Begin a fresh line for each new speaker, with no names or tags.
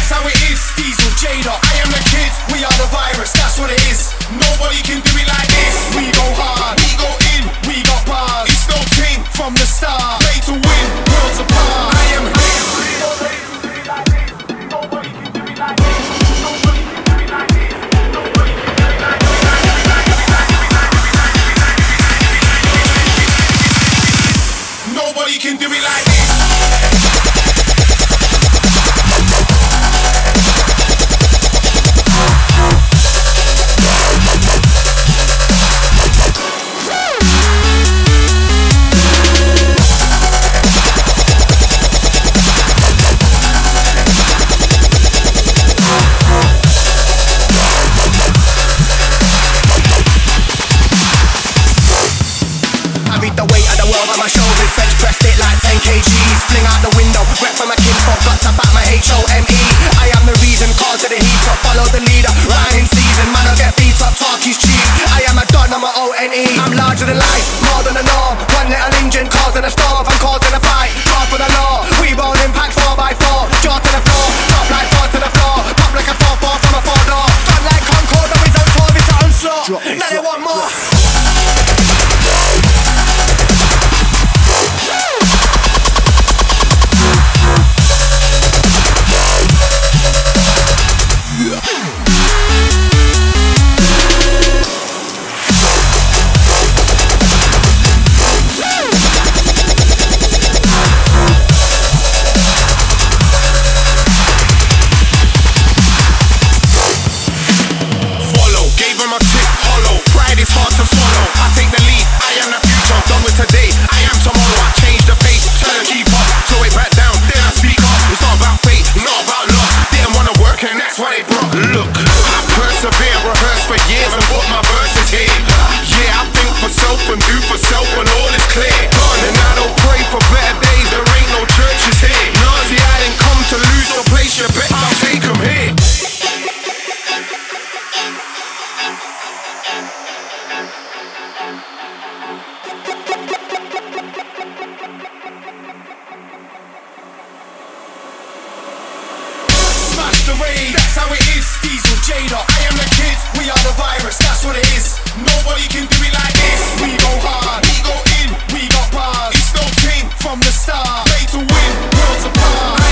that's how it is. Diesel, Jada, I am the kid. We are the virus, that's what it is. Nobody can do it like this. We go hard, we go in, we got bars. It's no team from the start. Play to win, worlds apart. I am here. Nobody can do it like this. Nobody can do it like this. Nobody can do it like this. Nobody can do it like this.
My shoulders, French pressed it like 10 kgs. Fling out the window, rep for my kinfolk, got to back my HOME. I am the reason, cause of the heat up, follow the leader, rhyming season, man I get beat up, talk is cheap. I am a don, I'm a ONE. I'm larger than life, more than the norm. One little engine causing a storm, I'm causing a fight, call for the law. We roll impact 4x4, jaw to the floor, top like 4 to the floor, pop like a 4-4 from a 4-door. Gun like Concord, the wizard tour, it's on slot. Now they want more.
That's how it is. Diesel, Jada, I am the kid. We are the virus, that's what it is. Nobody can do it like this. We go hard, we go in, we got bars. It's no team from the start. Play to win, worlds apart.